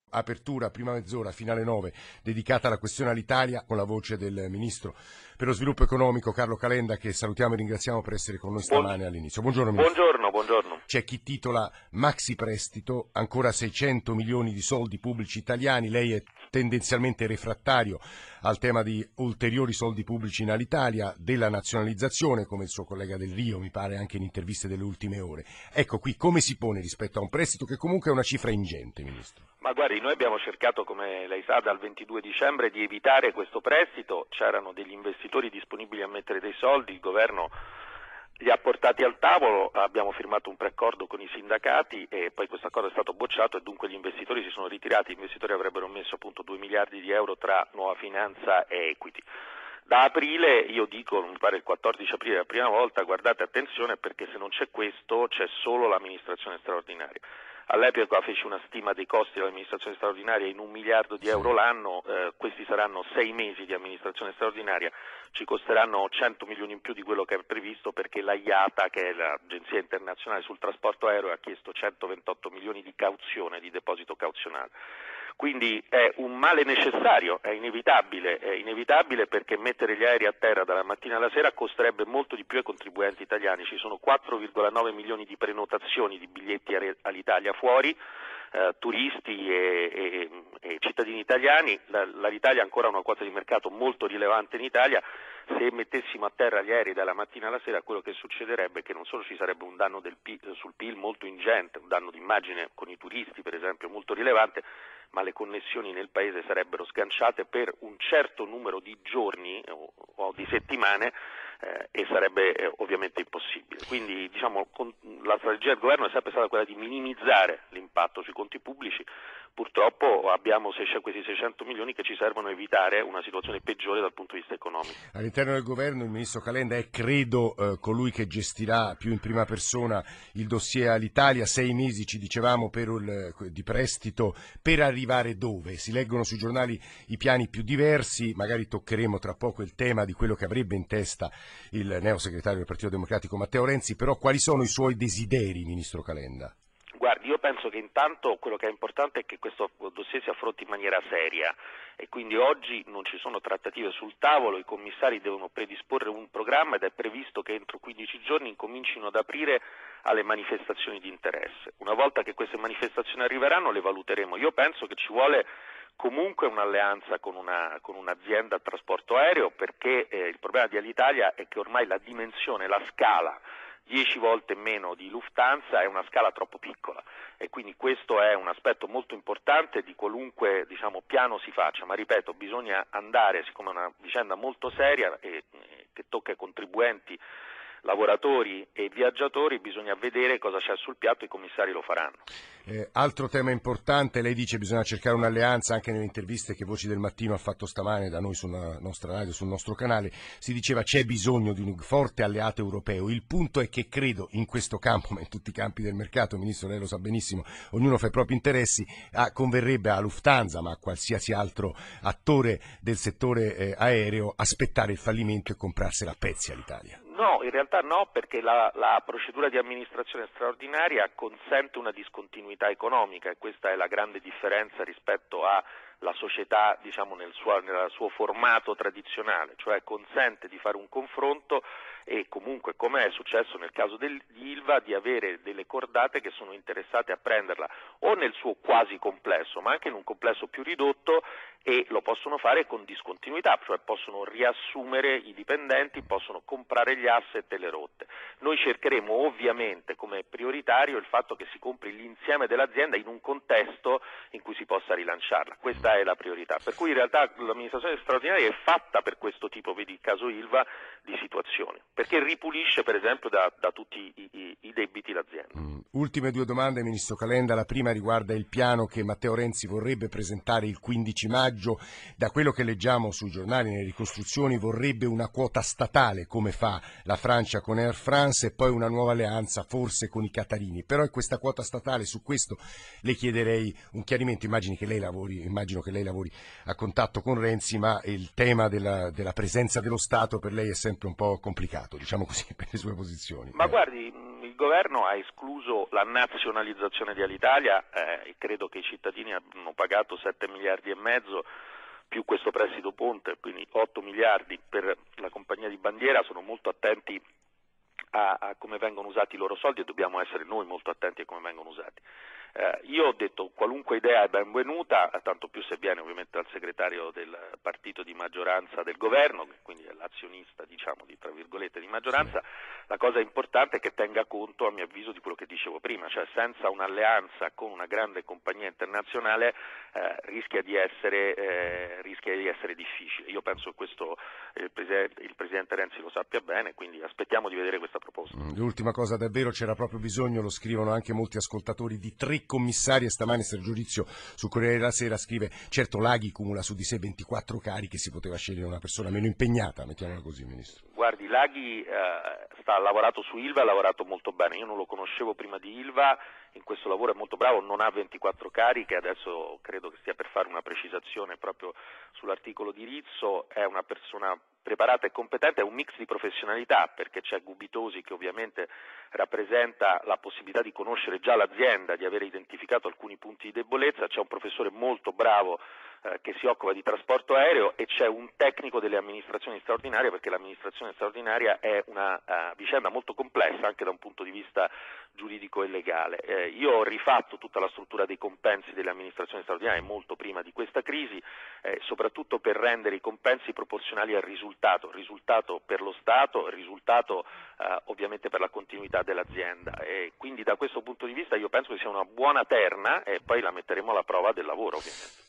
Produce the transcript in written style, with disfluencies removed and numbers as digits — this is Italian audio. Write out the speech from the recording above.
Apertura, prima mezz'ora, finale 9, dedicata alla questione all'Italia, con la voce del Ministro per lo Sviluppo Economico Carlo Calenda, che salutiamo e ringraziamo per essere con noi stamane all'inizio. Buongiorno Ministro. Buongiorno. C'è chi titola Maxi Prestito, ancora 600 milioni di soldi pubblici italiani, lei è tendenzialmente refrattario al tema di ulteriori soldi pubblici in Alitalia, della nazionalizzazione, come il suo collega Del Rio, mi pare anche in interviste delle ultime ore. Ecco qui come si pone rispetto a un prestito che comunque è una cifra ingente, Ministro. Ma guardi, noi abbiamo cercato, come lei sa, dal 22 dicembre di evitare questo prestito, c'erano degli investitori disponibili a mettere dei soldi, il governo li ha portati al tavolo, abbiamo firmato un preaccordo con i sindacati e poi questo accordo è stato bocciato e dunque gli investitori si sono ritirati, gli investitori avrebbero messo appunto 2 miliardi di euro tra nuova finanza e equity. Da aprile, io dico, mi pare il 14 aprile la prima volta, guardate attenzione perché se non c'è questo c'è solo l'amministrazione straordinaria. All'epoca feci una stima dei costi dell'amministrazione straordinaria in 1 miliardo di euro l'anno, questi saranno 6 mesi di amministrazione straordinaria, ci costeranno 100 milioni in più di quello che è previsto perché la IATA, che è l'Agenzia Internazionale sul Trasporto Aereo, ha chiesto 128 milioni di cauzione, di deposito cauzionale. Quindi è un male necessario, è inevitabile perché mettere gli aerei a terra dalla mattina alla sera costerebbe molto di più ai contribuenti italiani, ci sono 4,9 milioni di prenotazioni di biglietti all'Italia fuori, turisti e cittadini italiani, l'Alitalia ha ancora una quota di mercato molto rilevante in Italia, se mettessimo a terra gli aerei dalla mattina alla sera quello che succederebbe è che non solo ci sarebbe un danno sul PIL molto ingente, un danno d'immagine con i turisti per esempio molto rilevante, ma le connessioni nel paese sarebbero sganciate per un certo numero di giorni o di settimane e sarebbe ovviamente impossibile. Quindi la strategia del governo è sempre stata quella di minimizzare l'impatto sui conti pubblici. Purtroppo abbiamo questi 600 milioni che ci servono a evitare una situazione peggiore dal punto di vista economico. All'interno del governo il ministro Calenda è, credo, colui che gestirà più in prima persona il dossier all'Italia, 6 mesi ci dicevamo di prestito, per arrivare dove? Si leggono sui giornali i piani più diversi, magari toccheremo tra poco il tema di quello che avrebbe in testa il neosegretario del Partito Democratico Matteo Renzi, però quali sono i suoi desideri, ministro Calenda? Guardi, io penso che intanto quello che è importante è che questo dossier si affronti in maniera seria e quindi oggi non ci sono trattative sul tavolo, i commissari devono predisporre un programma ed è previsto che entro 15 giorni incomincino ad aprire alle manifestazioni di interesse. Una volta che queste manifestazioni arriveranno le valuteremo. Io penso che ci vuole comunque un'alleanza con un'azienda a trasporto aereo perché il problema di Alitalia è che ormai la dimensione, la scala 10 volte meno di Lufthansa è una scala troppo piccola e quindi questo è un aspetto molto importante di qualunque piano si faccia, ma ripeto bisogna andare, siccome è una vicenda molto seria e che tocca i contribuenti, lavoratori e viaggiatori, bisogna vedere cosa c'è sul piatto, i commissari lo faranno. Altro tema importante, lei dice bisogna cercare un'alleanza, anche nelle interviste che Voci del Mattino ha fatto stamane da noi sulla nostra radio, sul nostro canale, si diceva c'è bisogno di un forte alleato europeo. Il punto è che credo in questo campo, ma in tutti i campi del mercato, Ministro, lei lo sa benissimo, ognuno fa i propri interessi, converrebbe a Lufthansa, ma a qualsiasi altro attore del settore aereo, aspettare il fallimento e comprarsela a pezzi all'Italia. No, in realtà no, perché la procedura di amministrazione straordinaria consente una discontinuità economica e questa è la grande differenza rispetto alla società, nel suo formato tradizionale, cioè consente di fare un confronto e comunque, come è successo nel caso di Ilva, di avere delle cordate che sono interessate a prenderla o nel suo quasi complesso, ma anche in un complesso più ridotto e lo possono fare con discontinuità, cioè possono riassumere i dipendenti, possono comprare gli asset e le rotte. Noi cercheremo ovviamente come prioritario il fatto che si compri l'insieme dell'azienda in un contesto in cui si possa rilanciarla, questa è la priorità, per cui in realtà l'amministrazione straordinaria è fatta per questo tipo, vedi il caso Ilva, di situazioni, perché ripulisce per esempio da tutti i debiti l'azienda. Ultime due domande, Ministro Calenda, la prima riguarda il piano che Matteo Renzi vorrebbe presentare il 15 maggio, da quello che leggiamo sui giornali, nelle ricostruzioni, vorrebbe una quota statale come fa la Francia con Air France e poi una nuova alleanza forse con i qatarini, però è questa quota statale, su questo le chiederei un chiarimento, immagino che lei lavori a contatto con Renzi, ma il tema della presenza dello Stato per lei è sempre un po' complicato, diciamo così, per le sue posizioni. Ma guardi, il governo ha escluso la nazionalizzazione di Alitalia e credo che i cittadini hanno pagato 7 miliardi e mezzo più questo prestito ponte, quindi 8 miliardi per la compagnia di bandiera. Sono molto attenti a come vengono usati i loro soldi e dobbiamo essere noi molto attenti a come vengono usati. Io ho detto qualunque idea è benvenuta, tanto più se viene ovviamente dal segretario del partito di maggioranza del governo, che quindi è l'azionista, diciamo, di tra virgolette di maggioranza. La cosa importante è che tenga conto, a mio avviso, di quello che dicevo prima, cioè senza un'alleanza con una grande compagnia internazionale rischia di essere difficile. Io penso che questo il Presidente Renzi lo sappia bene, quindi aspettiamo di vedere questa proposta. L'ultima cosa, davvero c'era proprio bisogno, lo scrivono anche molti ascoltatori, di 3 commissari, e stamane Sergio Rizio sul Corriere della Sera scrive: certo Laghi cumula su di sé 24 cariche, si poteva scegliere una persona meno impegnata, mettiamola così, Ministro. Guardi, Laghi ha lavorato su Ilva, ha lavorato molto bene, io non lo conoscevo prima di Ilva, in questo lavoro è molto bravo, non ha 24 cariche, adesso credo che stia per fare una precisazione proprio sull'articolo di Rizzo, è una persona preparata e competente, è un mix di professionalità, perché c'è Gubitosi che ovviamente rappresenta la possibilità di conoscere già l'azienda, di aver identificato alcuni punti di debolezza, c'è un professore molto bravo che si occupa di trasporto aereo e c'è un tecnico delle amministrazioni straordinarie, perché l'amministrazione straordinaria è una vicenda molto complessa anche da un punto di vista giuridico e legale. Io ho rifatto tutta la struttura dei compensi delle amministrazioni straordinarie molto prima di questa crisi, soprattutto per rendere i compensi proporzionali al risultato per lo Stato, risultato ovviamente per la continuità dell'azienda, e quindi da questo punto di vista io penso che sia una buona terna e poi la metteremo alla prova del lavoro, ovviamente.